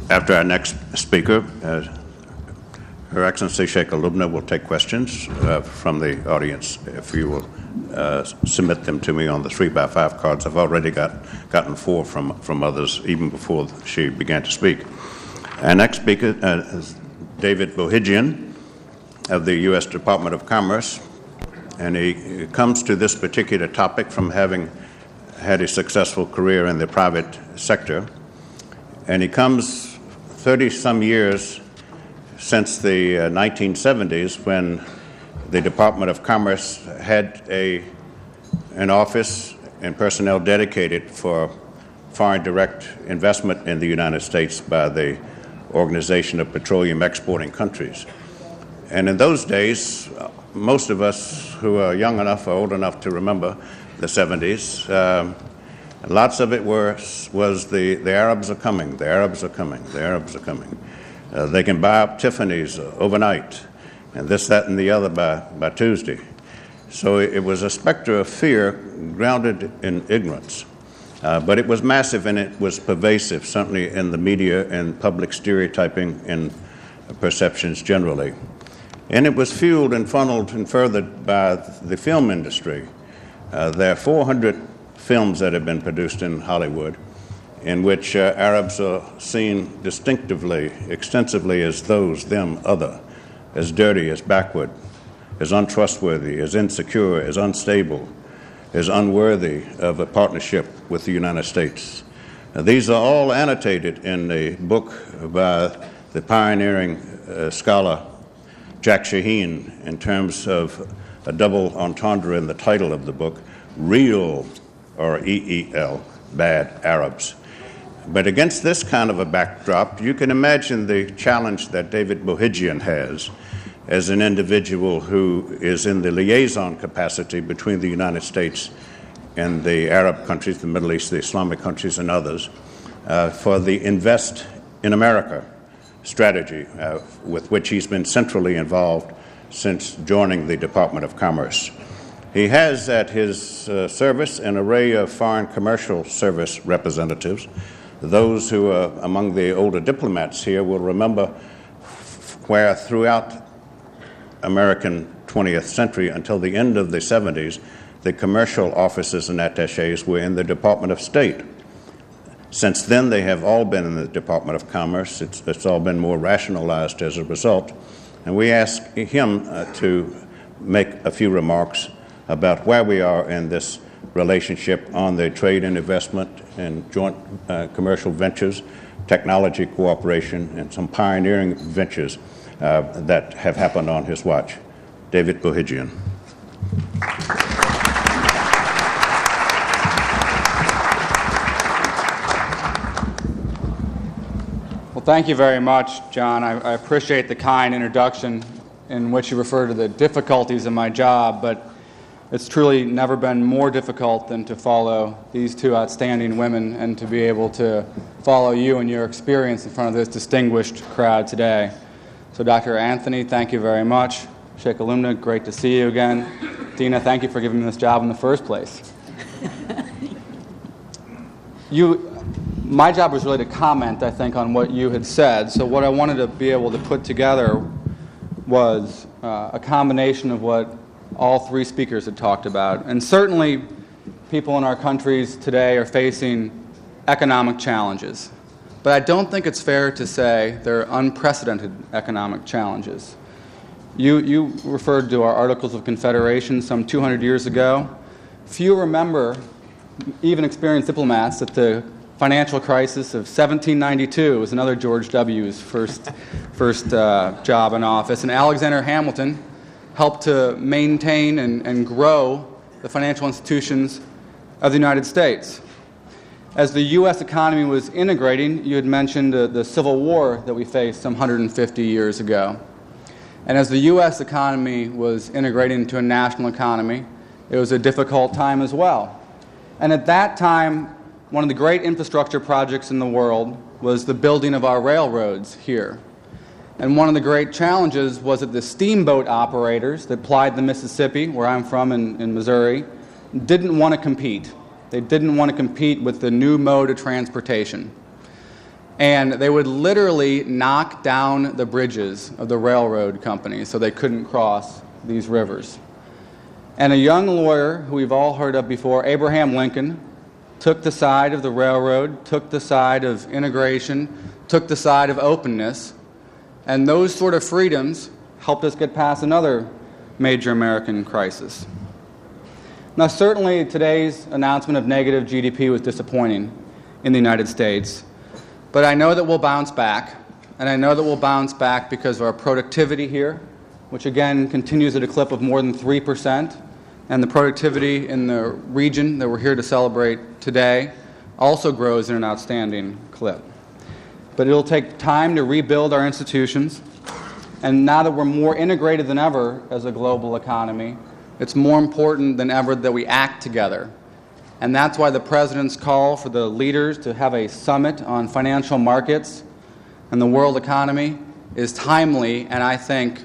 After our next speaker, Her Excellency Sheikh Al-Lubna will take questions from the audience. If you will submit them to me on the 3x5 cards. I've already gotten 4 from others even before she began to speak. Our next speaker is David Bohidjian of the U.S. Department of Commerce, and he comes to this particular topic from having had a successful career in the private sector, and he comes 30-some years since the 1970s, when the Department of Commerce had an office and personnel dedicated for foreign direct investment in the United States by the Organization of Petroleum Exporting Countries. And in those days, most of us who are young enough or old enough to remember the 70s, lots of it was the Arabs are coming, the Arabs are coming, the Arabs are coming. They can buy up Tiffany's overnight, and this, that, and the other by Tuesday. So it was a specter of fear grounded in ignorance. But it was massive and it was pervasive, certainly in the media and public stereotyping and perceptions generally. And it was fueled and funneled and furthered by the film industry. There are 400 films that have been produced in Hollywood in which Arabs are seen distinctively, extensively as those, them, other, as dirty, as backward, as untrustworthy, as insecure, as unstable, as unworthy of a partnership with the United States. These are all annotated in a book by the pioneering scholar Jack Shaheen in terms of a double entendre in the title of the book, Real, or EEL, Bad Arabs. But against this kind of a backdrop, you can imagine the challenge that David Bohidjian has as an individual who is in the liaison capacity between the United States and the Arab countries, the Middle East, the Islamic countries, and others, for the Invest in America strategy, with which he's been centrally involved since joining the Department of Commerce. He has at his service an array of foreign commercial service representatives. Those who are among the older diplomats here will remember where throughout American 20th century until the end of the 70s, the commercial offices and attachés were in the Department of State. Since then, they have all been in the Department of Commerce. It's all been more rationalized as a result. And we ask him to make a few remarks about where we are in this relationship on the trade and investment and joint commercial ventures, technology cooperation, and some pioneering ventures that have happened on his watch. David Bohidjian. Well, thank you very much, John. I appreciate the kind introduction in which you refer to the difficulties of my job, but it's truly never been more difficult than to follow these two outstanding women and to be able to follow you and your experience in front of this distinguished crowd today. So Dr. Anthony, thank you very much. Sheikh Al-Lubna, great to see you again. Dina, thank you for giving me this job in the first place. My job was really to comment, I think, on what you had said. So what I wanted to be able to put together was a combination of what all three speakers had talked about. And certainly people in our countries today are facing economic challenges. But I don't think it's fair to say they're unprecedented economic challenges. You referred to our Articles of Confederation some 200 years ago. Few remember, even experienced diplomats, that the financial crisis of 1792 was another George W.'s first job in office. And Alexander Hamilton helped to maintain and grow the financial institutions of the United States. As the U.S. economy was integrating, you had mentioned the Civil War that we faced some 150 years ago. And as the U.S. economy was integrating into a national economy, it was a difficult time as well. And at that time, one of the great infrastructure projects in the world was the building of our railroads here. And one of the great challenges was that the steamboat operators that plied the Mississippi, where I'm from in Missouri, didn't want to compete. They didn't want to compete with the new mode of transportation. And they would literally knock down the bridges of the railroad companies so they couldn't cross these rivers. And a young lawyer who we've all heard of before, Abraham Lincoln, took the side of the railroad, took the side of integration, took the side of openness, and those sort of freedoms helped us get past another major American crisis. Now, certainly today's announcement of negative GDP was disappointing in the United States, but I know that we'll bounce back, and I know that we'll bounce back because of our productivity here, which again continues at a clip of more than 3%, and the productivity in the region that we're here to celebrate today also grows in an outstanding clip. But it'll take time to rebuild our institutions, and now that we're more integrated than ever as a global economy, it's more important than ever that we act together. And that's why the President's call for the leaders to have a summit on financial markets and the world economy is timely, and I think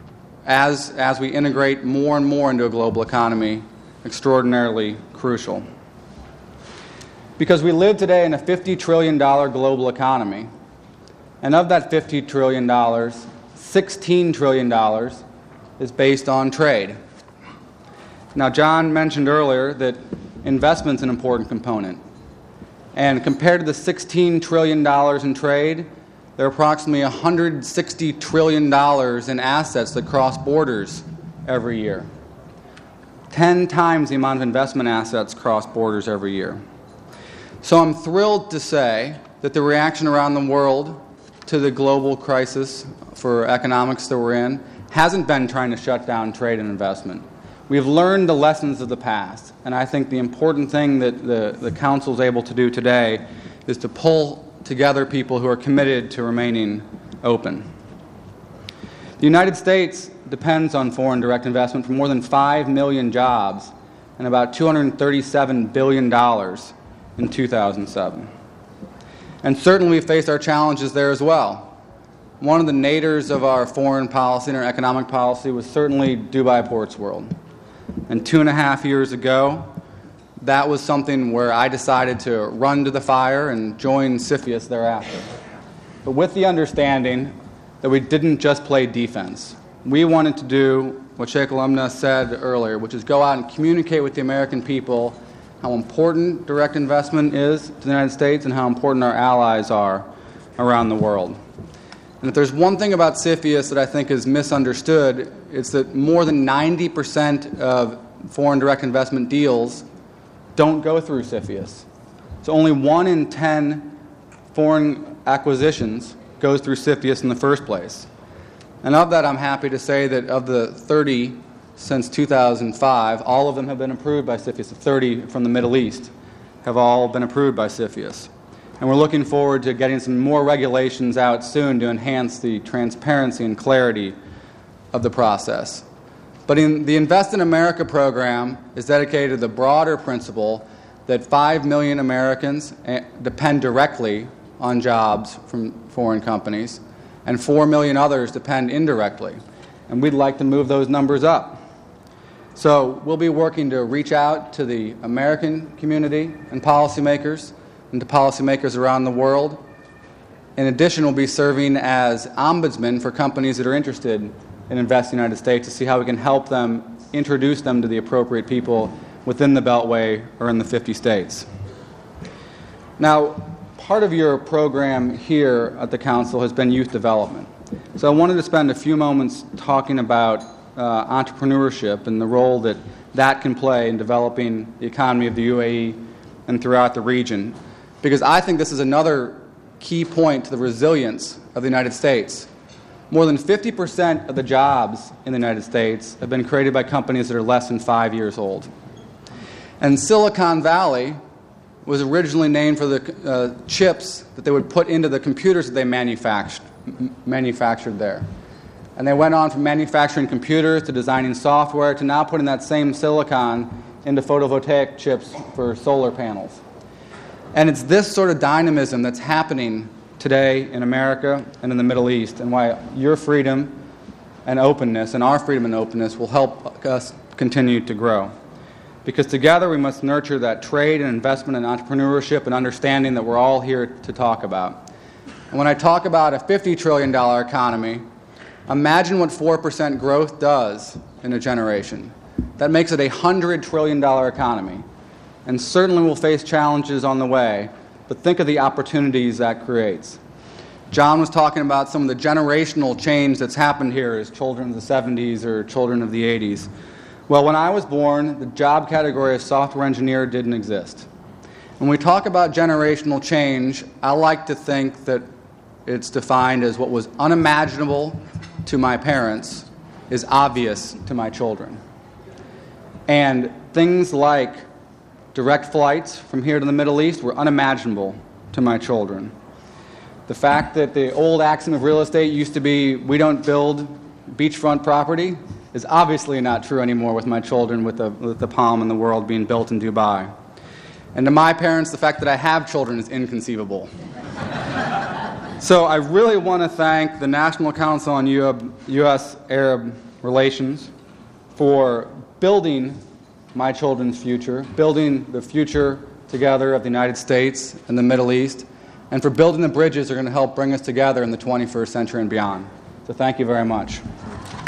as we integrate more and more into a global economy, extraordinarily crucial. Because we live today in a $50 trillion global economy, and of that $50 trillion, $16 trillion is based on trade. Now, John mentioned earlier that investment's an important component. And compared to the $16 trillion in trade, there are approximately $160 trillion in assets that cross borders every year. 10 times the amount of investment assets cross borders every year. So I'm thrilled to say that the reaction around the world to the global crisis for economics that we're in hasn't been trying to shut down trade and investment. We've learned the lessons of the past, and I think the important thing that the Council is able to do today is to pull together people who are committed to remaining open. The United States depends on foreign direct investment for more than 5 million jobs and about $237 billion in 2007. And certainly we faced our challenges there as well. One of the naders of our foreign policy and our economic policy was certainly Dubai Ports World. And 2.5 years ago, that was something where I decided to run to the fire and join CFIUS thereafter. But with the understanding that we didn't just play defense. We wanted to do what Sheikh Al-Lumna said earlier, which is go out and communicate with the American people how important direct investment is to the United States and how important our allies are around the world. And if there's one thing about CFIUS that I think is misunderstood, it's that more than 90% of foreign direct investment deals don't go through CFIUS. So only 1 in 10 foreign acquisitions goes through CFIUS in the first place. And of that, I'm happy to say that of the 30 since 2005, all of them have been approved by CFIUS. The 30 from the Middle East have all been approved by CFIUS. And we're looking forward to getting some more regulations out soon to enhance the transparency and clarity of the process. But in the Invest in America program is dedicated to the broader principle that 5 million Americans depend directly on jobs from foreign companies, and 4 million others depend indirectly. And we'd like to move those numbers up. So we'll be working to reach out to the American community and policymakers and to policymakers around the world. In addition, we'll be serving as ombudsmen for companies that are interested in investing in the United States to see how we can help them introduce them to the appropriate people within the Beltway or in the 50 states. Now, part of your program here at the Council has been youth development. So I wanted to spend a few moments talking about entrepreneurship and the role that that can play in developing the economy of the UAE and throughout the region, because I think this is another key point to the resilience of the United States. More than 50% of the jobs in the United States have been created by companies that are less than 5 years old. And Silicon Valley was originally named for the chips that they would put into the computers that they manufactured there. And they went on from manufacturing computers to designing software to now putting that same silicon into photovoltaic chips for solar panels. And it's this sort of dynamism that's happening today in America and in the Middle East, and why your freedom and openness and our freedom and openness will help us continue to grow. Because together we must nurture that trade and investment and entrepreneurship and understanding that we're all here to talk about. And when I talk about a $50 trillion economy, imagine what 4% growth does in a generation. That makes it a $100 trillion economy. And certainly we'll face challenges on the way, but think of the opportunities that creates. John was talking about some of the generational change that's happened here as children of the 70s or children of the 80s. Well, when I was born, the job category of software engineer didn't exist. When we talk about generational change, I like to think that it's defined as what was unimaginable to my parents is obvious to my children. And things like direct flights from here to the Middle East were unimaginable to my children. The fact that the old axiom of real estate used to be, we don't build beachfront property, is obviously not true anymore with my children, with the Palm in the world being built in Dubai. And to my parents, the fact that I have children is inconceivable. So I really want to thank the National Council on U.S.-Arab Relations for building my children's future, building the future together of the United States and the Middle East, and for building the bridges that are going to help bring us together in the 21st century and beyond. So thank you very much.